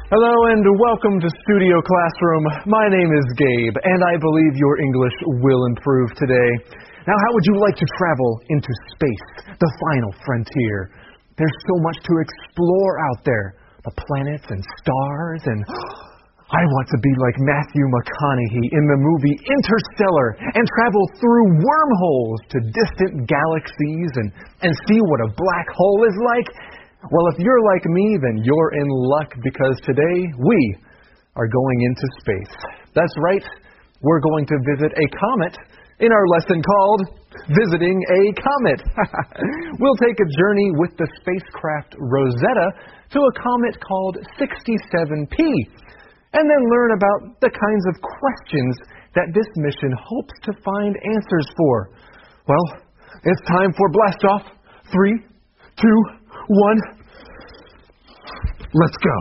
Hello and welcome to Studio Classroom. My name is Gabe, and I believe your English will improve today. Now, how would you like to travel into space, the final frontier? There's so much to explore out there. The planets and stars and... I want to be like Matthew McConaughey in the movie Interstellar and travel through wormholes to distant galaxies and see what a black hole is like. Well, if you're like me, then you're in luck because today we are going into space. That's right, we're going to visit a comet in our lesson called Visiting a Comet. We'll take a journey with the spacecraft Rosetta to a comet called 67P and then learn about the kinds of questions that this mission hopes to find answers for. Well, it's time for blast off. 3, 2, 1. Let's go.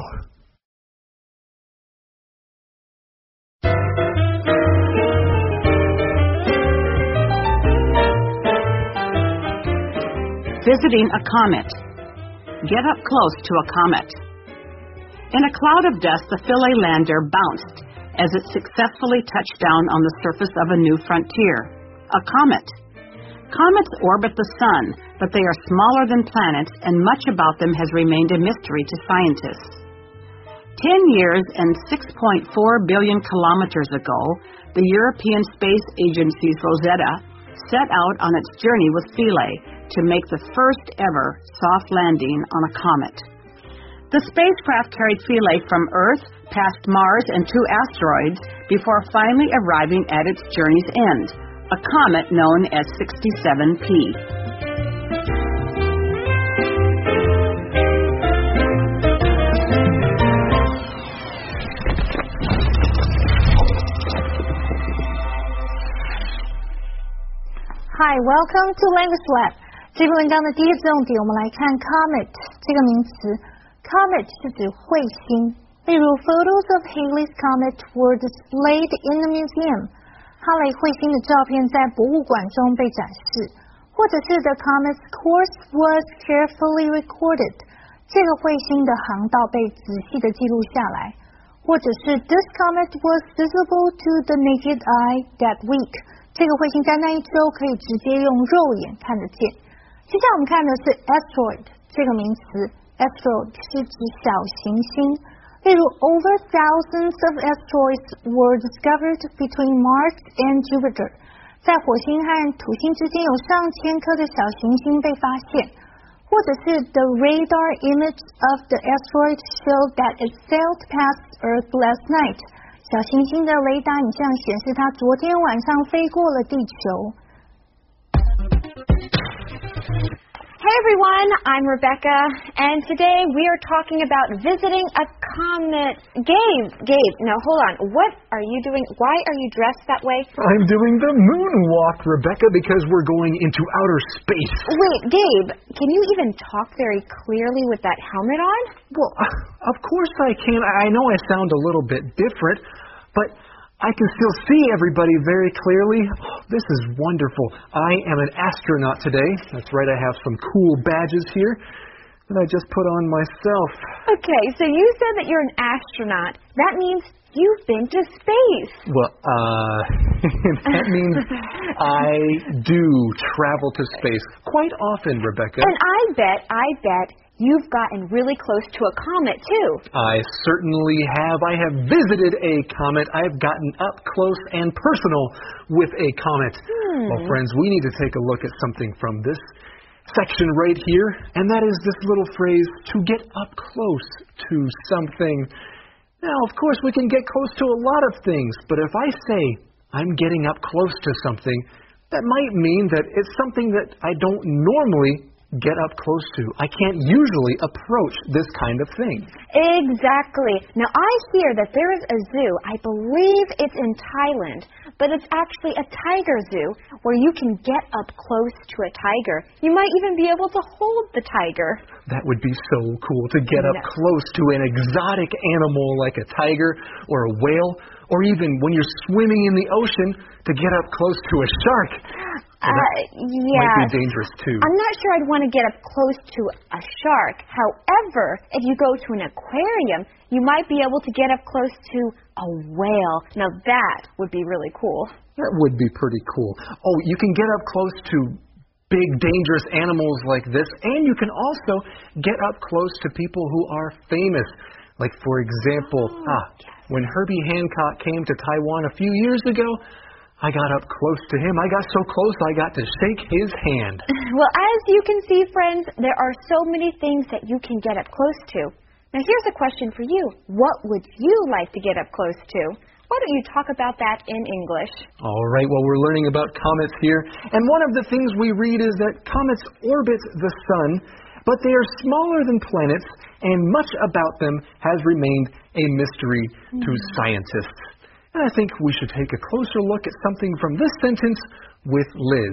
Visiting a comet. Get up close to a comet. In a cloud of dust, the Philae lander bounced as it successfully touched down on the surface of a new frontier, a comet. Comets orbit the sun, but they are smaller than planets, and much about them has remained a mystery to scientists. 10 years and 6.4 billion kilometers ago, the European Space Agency's Rosetta set out on its journey with Philae to make the first ever soft landing on a comet. The spacecraft carried Philae from Earth, past Mars and 2 asteroids, before finally arriving at its journey's end, a comet known as 67P. Hi, welcome to Language Lab. 这篇文章的第一个重点，我们来看 comet 这个名词。Comet 是指彗星，例如 photos of Halley's comet were displayed in the museum. 哈雷彗星的照片在博物馆中被展示，或者是 the comet's course was carefully recorded. 这个彗星的航道被仔细的记录下来，或者是 this comet was visible to the naked eye that week. 这个彗星在那一周可以直接用肉眼看得见。接下来我们看的是 asteroid 这个名词。Asteroid 是指小行星，例如 over thousands of asteroids were discovered between Mars and Jupiter. 在火星和土星之间有上千颗的小行星被发现，或者是 the radar image of the asteroid showed that it sailed past Earth last night. 小行星的雷达影像显示它昨天晚上飞过了地球。 Hey everyone, I'm Rebecca, and today we are talking about visiting a comet. Gabe, now hold on. What are you doing? Why are you dressed that way? I'm doing the moonwalk, Rebecca, because we're going into outer space. Wait, Gabe, can you even talk very clearly with that helmet on? Well, of course I can. I know I sound a little bit different, but I can still see everybody very clearly. Oh, this is wonderful. I am an astronaut today. That's right, I have some cool badges here that I just put on myself. Okay, so you said that you're an astronaut. That means you've been to space. Well, that means I do travel to space quite often, Rebecca. And I bet you've gotten really close to a comet, too. I certainly have. I have visited a comet. I've gotten up close and personal with a comet. Well, friends, we need to take a look at something from this section right here, and that is this little phrase, to get up close to something. Now, of course, we can get close to a lot of things, but if I say I'm getting up close to something, that might mean that it's something that I don't normally get up close to. I can't usually approach this kind of thing. Exactly. Now, I hear that there is a zoo, I believe it's in Thailand, but it's actually a tiger zoo where you can get up close to a tiger. You might even be able to hold the tiger. That would be so cool to get up close to an exotic animal like a tiger or a whale, or even when you're swimming in the ocean to get up close to a shark. Yeah. Might be dangerous too. I'm not sure I'd want to get up close to a shark. However, if you go to an aquarium, you might be able to get up close to a whale. Now that would be really cool. That would be pretty cool. Oh, you can get up close to big, dangerous animals like this, and you can also get up close to people who are famous. Like, for example, when Herbie Hancock came to Taiwan a few years ago, I got up close to him. I got so close I got to shake his hand. Well, as you can see, friends, there are so many things that you can get up close to. Now, here's a question for you. What would you like to get up close to? Why don't you talk about that in English? All right, well, we're learning about comets here. And one of the things we read is that comets orbit the sun, but they are smaller than planets, and much about them has remained a mystery to scientists. And I think we should take a closer look at something from this sentence with Liz.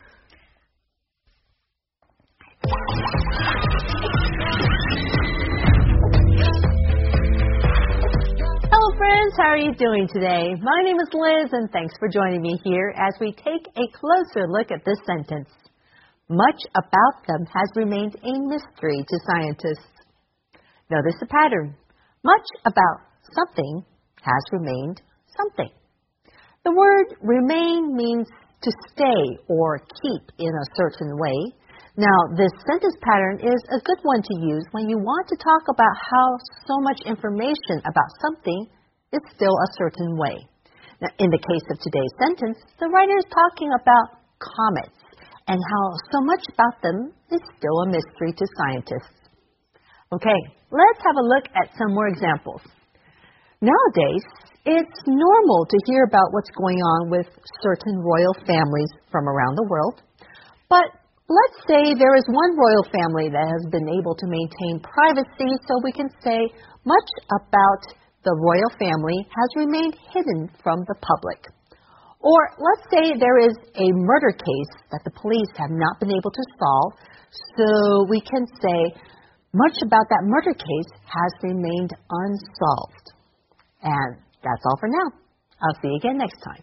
Hello friends, how are you doing today? My name is Liz and thanks for joining me here as we take a closer look at this sentence. Much about them has remained a mystery to scientists. Notice the pattern. Much about something has remained something. The word remain means to stay or keep in a certain way. Now, this sentence pattern is a good one to use when you want to talk about how so much information about something is still a certain way. Now, in the case of today's sentence, the writer is talking about comets and how so much about them is still a mystery to scientists. Okay, let's have a look at some more examples. Nowadays, it's normal to hear about what's going on with certain royal families from around the world. But let's say there is one royal family that has been able to maintain privacy, so we can say much about the royal family has remained hidden from the public. Or let's say there is a murder case that the police have not been able to solve, so we can say much about that murder case has remained unsolved. And that's all for now. I'll see you again next time.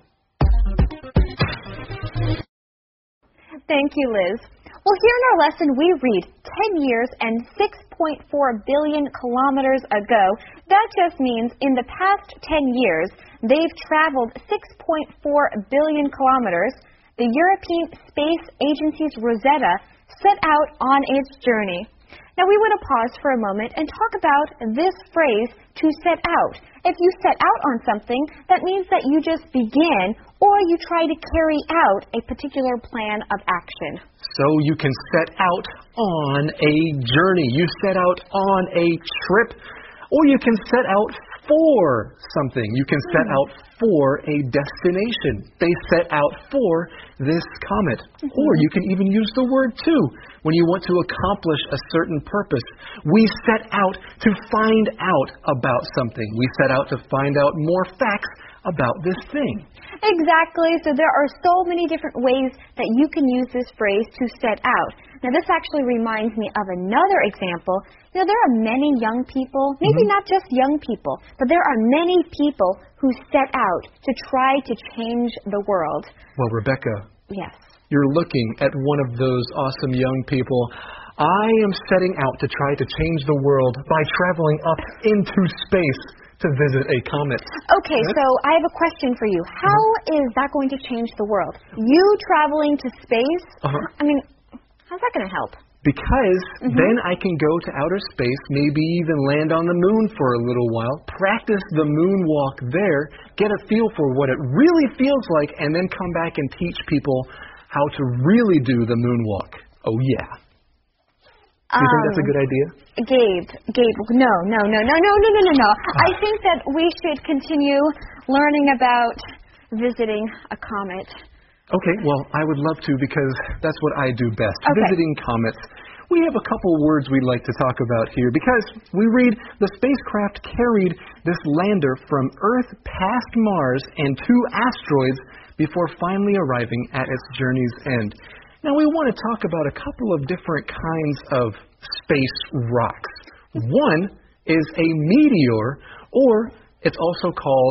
Thank you, Liz. Well, here in our lesson, we read 10 years and 6.4 billion kilometers ago. That just means in the past 10 years, they've traveled 6.4 billion kilometers. The European Space Agency's Rosetta set out on its journey. Now, we want to pause for a moment and talk about this phrase, to set out. If you set out on something, that means that you just begin or you try to carry out a particular plan of action. So you can set out on a journey. You set out on a trip, or you can set out for something. You can set out for a destination. They set out for this comet. Or you can even use the word to when you want to accomplish a certain purpose. We set out to find out about something. We set out to find out more facts about this thing. Exactly. So there are so many different ways that you can use this phrase, to set out. Now, this actually reminds me of another example. You know, there are many young people, maybe not just young people, but there are many people who set out to try to change the world. Well, Rebecca. Yes. You're looking at one of those awesome young people. I am setting out to try to change the world by traveling up into space to visit a comet. Okay, so I have a question for you. How is that going to change the world? You traveling to space? I mean, how's that going to help? Because then I can go to outer space, maybe even land on the moon for a little while, practice the moonwalk there, get a feel for what it really feels like, and then come back and teach people how to really do the moonwalk. Oh, yeah. Do you think that's a good idea? Gabe, no. I think that we should continue learning about visiting a comet. Okay, well, I would love to, because that's what I do best, visiting comets. We have a couple words we'd like to talk about here, because we read the spacecraft carried this lander from Earth past Mars and 2 asteroids before finally arriving at its journey's end. Now, we want to talk about a couple of different kinds of space rocks. One is a meteor, or it's also called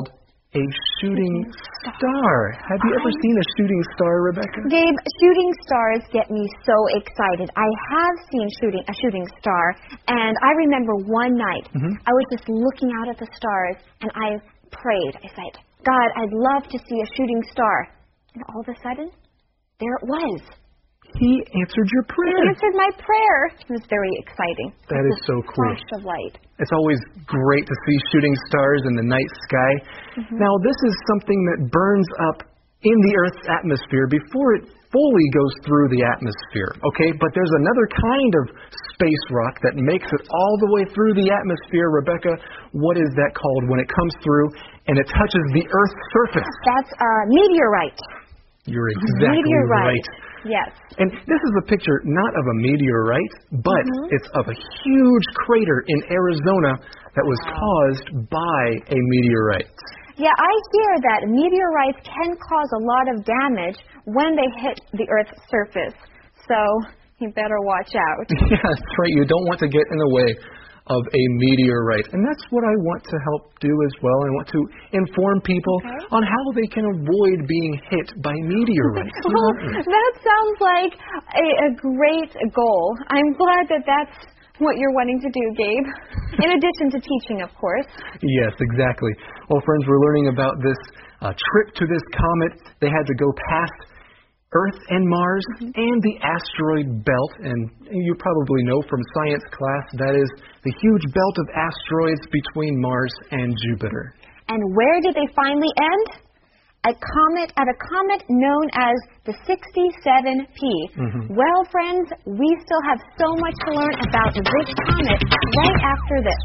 A shooting star. Have you ever seen a shooting star, Rebecca? Gabe, shooting stars get me so excited. I have seen a shooting star, and I remember one night I was just looking out at the stars, and I prayed. I said, God, I'd love to see a shooting star. And all of a sudden, there it was. He answered your prayer. He answered my prayer. It was very exciting. That is so cool. Flash of light. It's always great to see shooting stars in the night sky. Now, this is something that burns up in the Earth's atmosphere before it fully goes through the atmosphere, okay? But there's another kind of space rock that makes it all the way through the atmosphere. Rebecca, what is that called when it comes through and it touches the Earth's surface? That's a meteorite. You're exactly right. Yes. And this is a picture not of a meteorite, but it's of a huge crater in Arizona that was caused by a meteorite. Yeah, I hear that meteorites can cause a lot of damage when they hit the Earth's surface. So you better watch out. Yeah, that's right. You don't want to get in the way of a meteorite. And that's what I want to help do as well. I want to inform people on how they can avoid being hit by meteorites. Well, that sounds like a great goal. I'm glad that that's what you're wanting to do, Gabe. In addition to teaching, of course. Yes, exactly. Well, friends, we're learning about this trip to this comet. They had to go past Earth and Mars and the asteroid belt, and you probably know from science class that is the huge belt of asteroids between Mars and Jupiter. And where did they finally end? At a comet known as the 67P. Well, friends, we still have so much to learn about this comet right after this.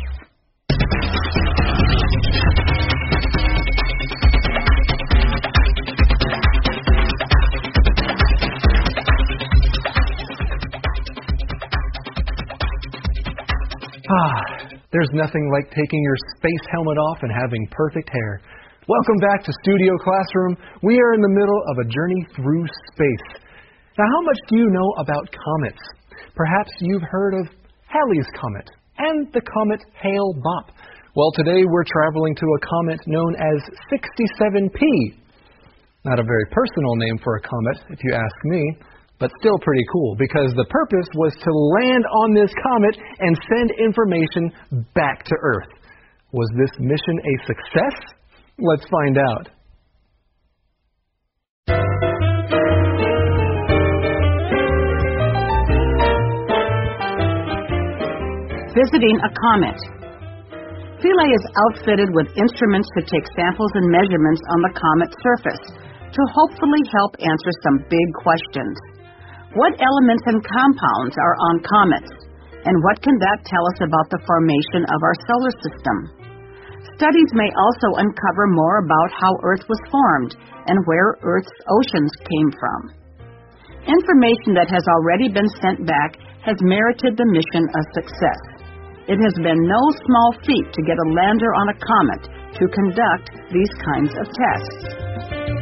There's nothing like taking your space helmet off and having perfect hair. Welcome back to Studio Classroom. We are in the middle of a journey through space. Now, how much do you know about comets? Perhaps you've heard of Halley's Comet and the comet Hale-Bopp. Well, today we're traveling to a comet known as 67P. Not a very personal name for a comet, if you ask me, but still pretty cool, because the purpose was to land on this comet and send information back to Earth. Was this mission a success? Let's find out. Visiting a comet. Philae is outfitted with instruments to take samples and measurements on the comet's surface to hopefully help answer some big questions. What elements and compounds are on comets, and what can that tell us about the formation of our solar system? Studies may also uncover more about how Earth was formed and where Earth's oceans came from. Information that has already been sent back has merited the mission a success. It has been no small feat to get a lander on a comet to conduct these kinds of tests.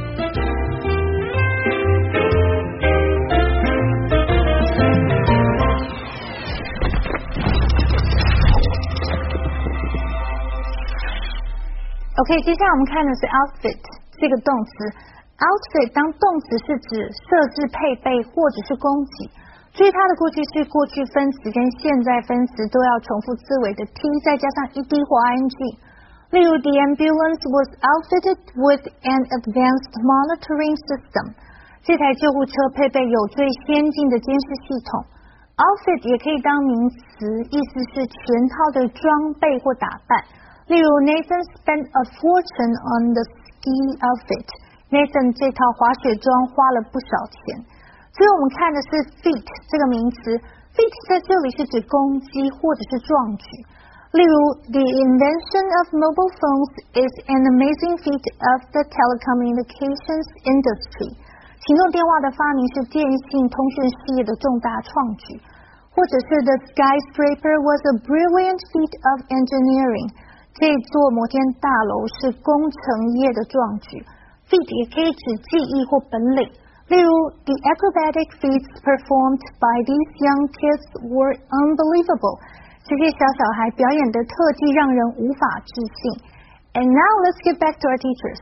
OK， 接下来我们看的是 outfit 这个动词。outfit 当动词是指设置配备或者是供给。注意它的过去式、过去分词跟现在分词都要重复字尾的 t 再加上 ed 或 ing。例如 The ambulance was outfitted with an advanced monitoring system。这台救护车配备有最先进的监视系统。outfit 也可以当名词，意思是全套的装备或打扮。例如 Nathan spent a fortune on the ski outfit. Nathan 这套滑雪装花了不少钱。最后我们看的是 feat 这个名词 ，feat 在这里是指攻击或者是壮举。例如 The invention of mobile phones is an amazing feat of the telecommunications industry. 行动电话的发明是电信通讯事业的重大创举。或者是 The skyscraper was a brilliant feat of engineering. 这座摩天大楼是工程业的壮举。feat 也可以指技艺或本领。例如 The acrobatic feats performed by these young kids were unbelievable. 这些小孩表演的特技让人无法置信。 And now let's get back to our teachers.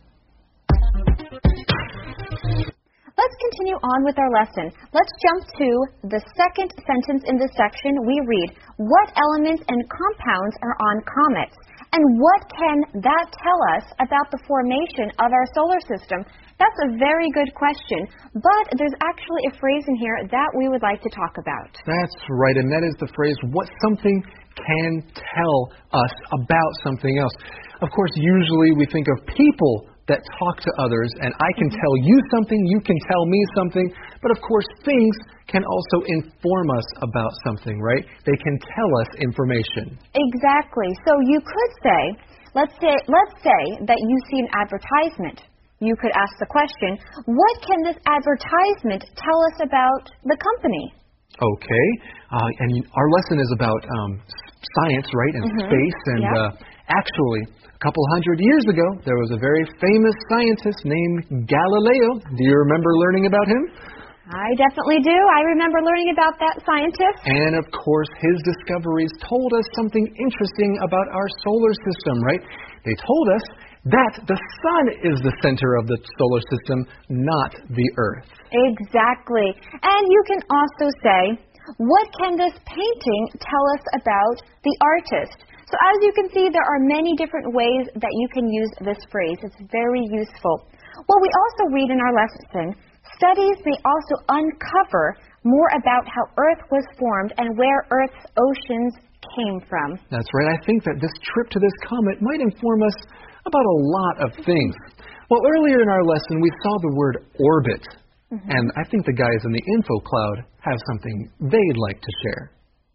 Let's continue on with our lesson. Let's jump to the second sentence in this section. We read, what elements and compounds are on comets? And what can that tell us about the formation of our solar system? That's a very good question, but there's actually a phrase in here that we would like to talk about. That's right, and that is the phrase, what something can tell us about something else. Of course, usually we think of people that talk to others, and I can tell you something, you can tell me something, but of course things can also inform us about something, right? They can tell us information. Exactly. So you could say, let's say that you see an advertisement. You could ask the question, what can this advertisement tell us about the company? Okay, and our lesson is about science, right, and space, and actually, a couple hundred years ago, there was a very famous scientist named Galileo. Do you remember learning about him? I definitely do. I remember learning about that scientist. And of course, his discoveries told us something interesting about our solar system, right? They told us that the sun is the center of the solar system, not the Earth. Exactly. And you can also say, what can this painting tell us about the artist? So as you can see, there are many different ways that you can use this phrase. It's very useful. Well, we also read in our lesson, studies may also uncover more about how Earth was formed and where Earth's oceans came from. That's right. I think that this trip to this comet might inform us about a lot of things. Well, earlier in our lesson, we saw the word orbit. And I think the guys in the info cloud have something they'd like to share.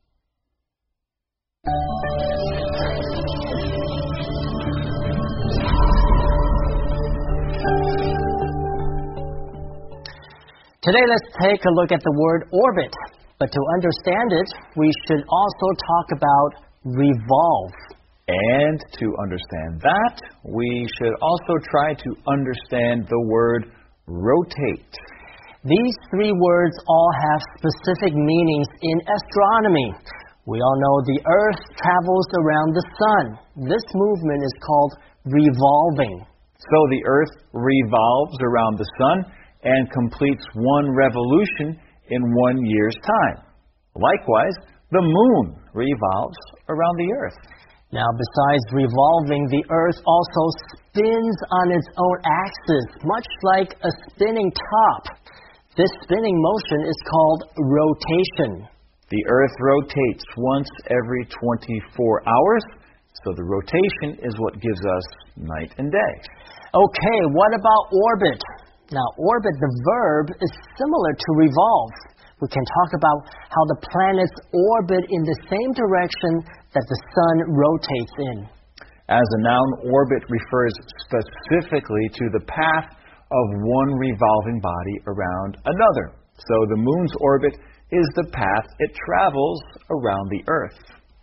Today, let's take a look at the word orbit. But to understand it, we should also talk about revolve. And to understand that, we should also try to understand the word rotate. These three words all have specific meanings in astronomy. We all know the Earth travels around the sun. This movement is called revolving. So the Earth revolves around the sun and completes one revolution in 1 year's time. Likewise, the moon revolves around the Earth. Now, besides revolving, the Earth also spins on its own axis, much like a spinning top. This spinning motion is called rotation. The Earth rotates once every 24 hours, so the rotation is what gives us night and day. Okay, what about orbit? Now, orbit, the verb, is similar to revolve. We can talk about how the planets orbit in the same direction that the sun rotates in. As a noun, orbit refers specifically to the path of one revolving body around another. So the moon's orbit is the path it travels around the Earth.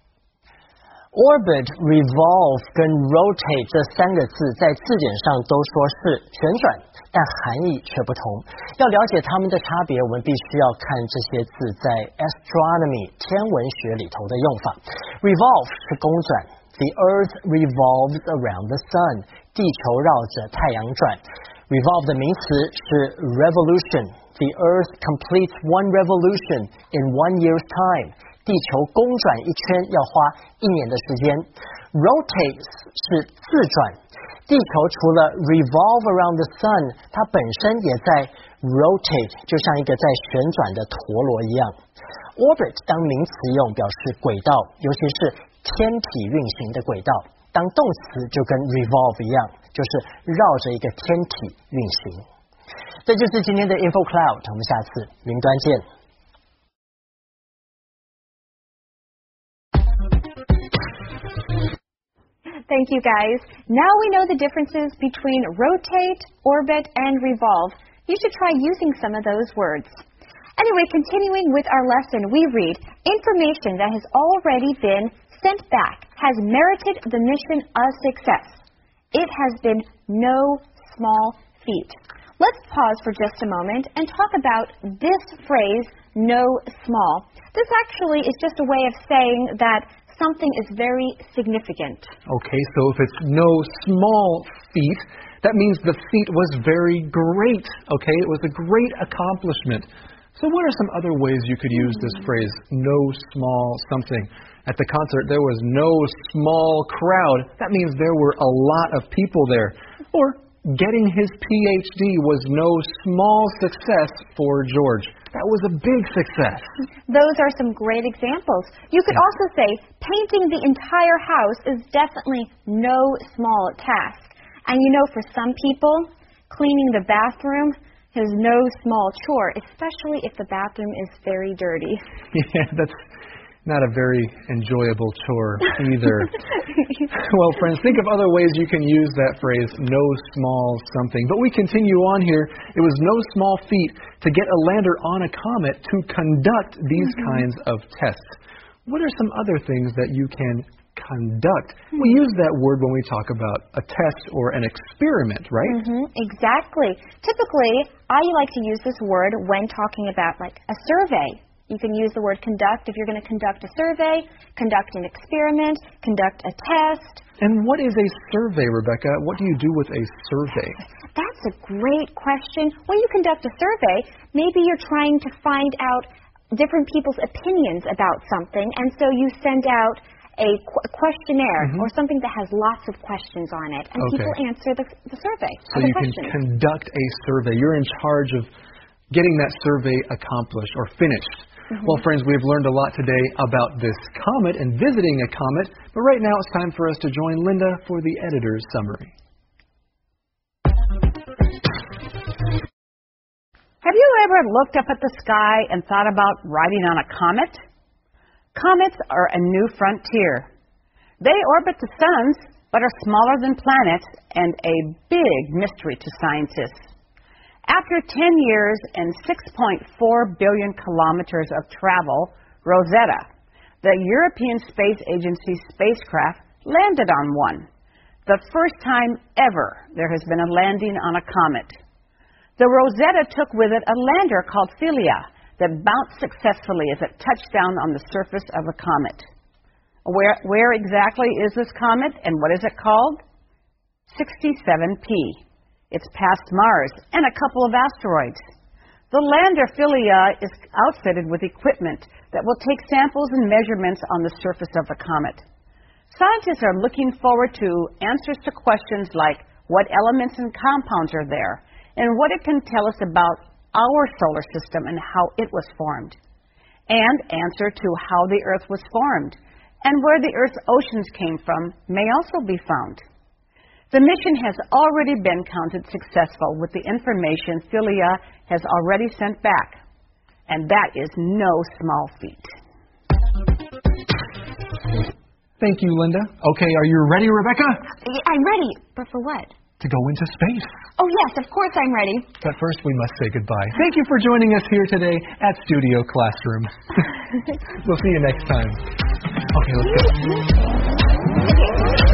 Orbit, revolve 跟 rotate 这三个字在字典上都说是旋转，但含义却不同。要了解它们的差别，我们必须要看这些字在 astronomy 天文学里头的用法。Revolve 是公转 ，The Earth revolves around the sun， 地球绕着太阳转。Revolve 的名词是 revolution，The Earth completes one revolution in 1 year's time。地球公转一圈要花1年的时间。Rotate 是自转，地球除了 revolve around the sun， 它本身也在 rotate， 就像一个在旋转的陀螺一样。Orbit 当名词用表示轨道，尤其是天体运行的轨道。当动词就跟 revolve 一样，就是绕着一个天体运行。这就是今天的 Info Cloud， 我们下次云端见。 Thank you, guys. Now we know the differences between rotate, orbit, and revolve. You should try using some of those words. Anyway, continuing with our lesson, we read, information that has already been sent back has merited the mission a success. It has been no small feat. Let's pause for just a moment and talk about this phrase, no small. This actually is just a way of saying that something is very significant. Okay, so if it's no small feat, that means the feat was very great. Okay, it was a great accomplishment. So what are some other ways you could use this phrase, no small something? At the concert, there was no small crowd. That means there were a lot of people there. Or getting his PhD was no small success for George. That was a big success. Those are some great examples. You could also say painting the entire house is definitely no small task. And you know, for some people, cleaning the bathroom is no small chore, especially if the bathroom is very dirty. Yeah, that's not a very enjoyable chore either. Well, friends, think of other ways you can use that phrase, no small something. But we continue on here. It was no small feat to get a lander on a comet to conduct these kinds of tests. What are some other things that you can conduct? We use that word when we talk about a test or an experiment, right? Exactly. Typically, I like to use this word when talking about like a survey. You can use the word conduct if you're going to conduct a survey, conduct an experiment, conduct a test. And what is a survey, Rebecca? What do you do with a survey? That's a great question. When you conduct a survey, maybe you're trying to find out different people's opinions about something, and so you send out a questionnaire or something that has lots of questions on it, and people answer the survey. So you can conduct a survey. You're in charge of getting that survey accomplished or finished. Well, friends, we've learned a lot today about this comet and visiting a comet, but right now it's time for us to join Linda for the editor's summary. Have you ever looked up at the sky and thought about riding on a comet? Comets are a new frontier. They orbit the suns, but are smaller than planets and a big mystery to scientists. After 10 years and 6.4 billion kilometers of travel, Rosetta, the European Space Agency spacecraft, landed on one. The first time ever there has been a landing on a comet. The Rosetta took with it a lander called Philae that bounced successfully as it touched down on the surface of a comet. Where exactly is this comet and what is it called? 67P. It's past Mars and a couple of asteroids. The lander Philae is outfitted with equipment that will take samples and measurements on the surface of the comet. Scientists are looking forward to answers to questions like what elements and compounds are there, and what it can tell us about our solar system and how it was formed, and answer to how the Earth was formed, and where the Earth's oceans came from may also be found. The mission has already been counted successful with the information Philae has already sent back, and that is no small feat. Thank you, Linda. Okay, are you ready, Rebecca? I'm ready, but for what? To go into space. Oh yes, of course I'm ready. But first we must say goodbye. Thank you for joining us here today at Studio Classroom. We'll see you next time. Okay, let's go. Okay.